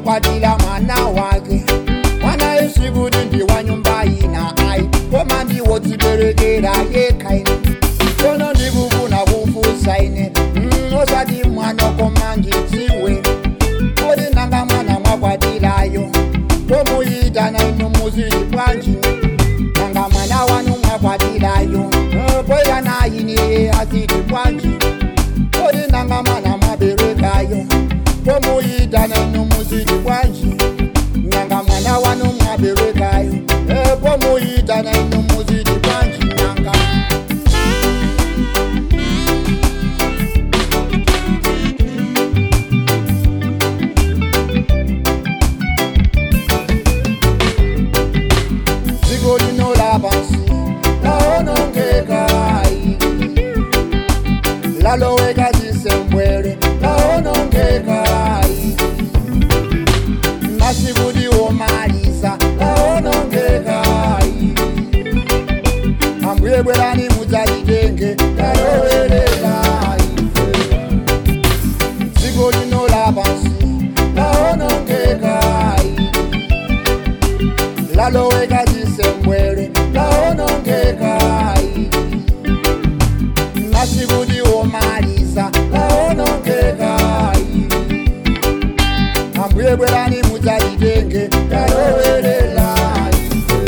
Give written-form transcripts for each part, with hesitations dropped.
wakwatila mwana wake. Mwana isikuti ndi wa nyumba ina ai, koma ndiwo tiberekera yekaine. Kono ndikufuna kufusa ine, osati mwana koma ndidziwe. Kodi nanga mwana mwakwatilayo, komuyitana inu muzili bwanji. Nanga mwana wanu mwakwatilayo, kwera nayi niye asili bwanji. Kodi nanga mwana mwaberekayo, komuyitana inu muzili bwanji. Nanga mwana wanu mwaberekayo, komuyitana inu muzili bwanji nanga. Ziko lino la bansi, la onongekai. Laloweka zisembwele, la onongekai. Nasibudi omalisa, la onongekai. Ambwebwelani muzalidenge, la lowelela ife. Ziko lino la bansi, la onongekai. Laloweka zisembwele, la onongekai. Nasibudi omalisa, la onongekai. Ambwebwelani muzalidenge, la lowelela ife.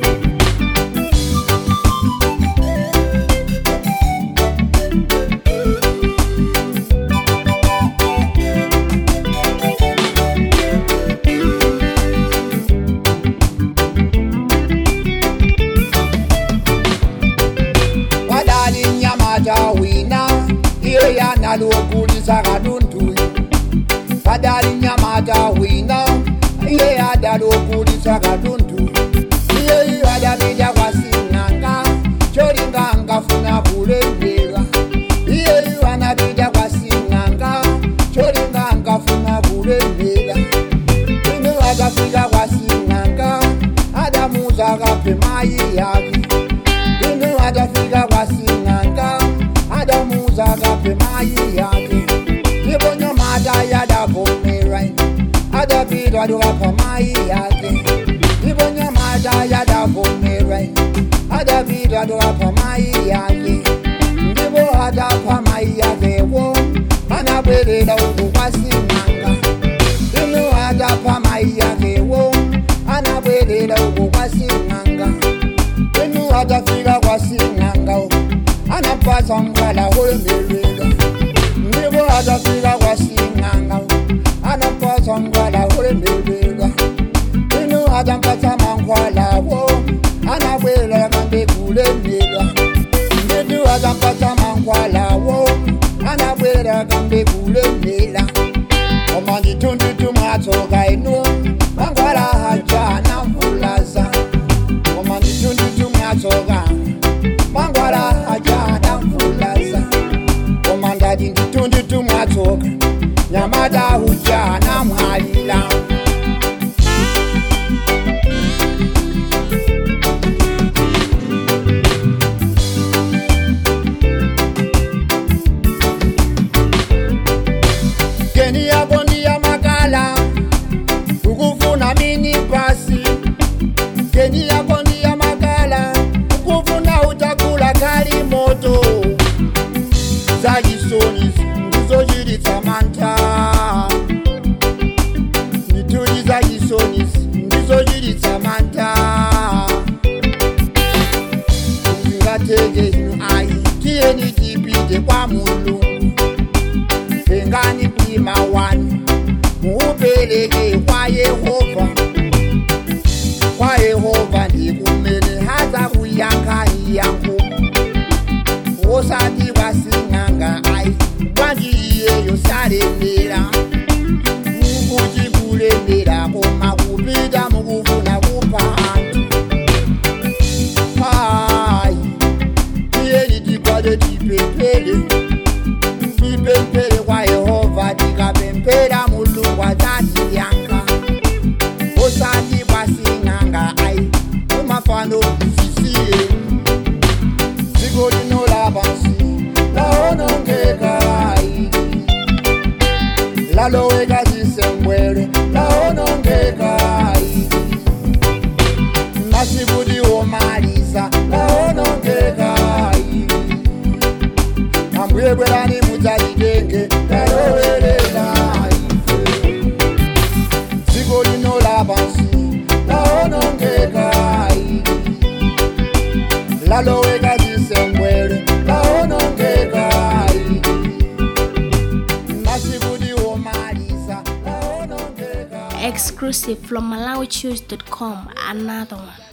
Wadali nyamata wina, iye yanalokulisa kaduntu. Wadali nyamata wina, iye yanalokulisa kaduntu. Iye wadamija kwa sinanga, cholinga ngafuna kulembela. Iye wanabija kwa sinanga, cholinga ngafuna kulembela. Inu adafika kwa sinanga, adamuza kape mai yaki. Inu adafika kwa sinanga, adamuza kape mai yaki. Ibonyo mata yadavomera, adapita duka mai yaki. Ibonyo mata yadavomera, adapita duka mai yaki. Ndibo adapa mai yaki wo, anabwelela uku kwa sinanga. Inu adapa mai yaki wo, anabwelela uku kwa sinanga. Inu adafika kwa sinanga, anapasa mkwala hulemelela. Ndibo adafika kwa sinanga, anapasa mkwala hulemelela. Inu adampasa mankwala wo, anabwelela kambe kulemelela. Ndibo adampasa mankwala wo, anabwelela kambe kulemelela. Omandi tundutu mwatoka inu, mankwala haja na mfulaza. Omandi tundutu mwatoka, mankwala haja na mfulaza. Omandadi nditundutu mwatoka, nyamada huja na mhalila. Keni ya bondi ya makala, ukufuna mini pasi. Keni ya bondi ya makala, ukufuna utakula kali moto. Zagisoni ndizo jiri tamanta. Nituri zagisoni ndizo jiri tamanta. Ngatege inu ai, kieni kipite kwa mulungu. Engani prima wani, muupeleke kwa Yehova. Kwa Yehova ndikumene haza kuyanka yangu. Osati wasinanga ai, wangi iyeyo salemera. Mukuti kulemera koma kupita mukufuna kupa antu. Ai, iyeni tikwade tipempele. Tipempele kwa Yehova, tikapempela mulungu atati yanka. Osati wasinanga ai, umafano sisiye. Ziko lino la bansi, la onongekai. Laloweka zisembwele, la exclusive from MalawiChoose.com. Another one.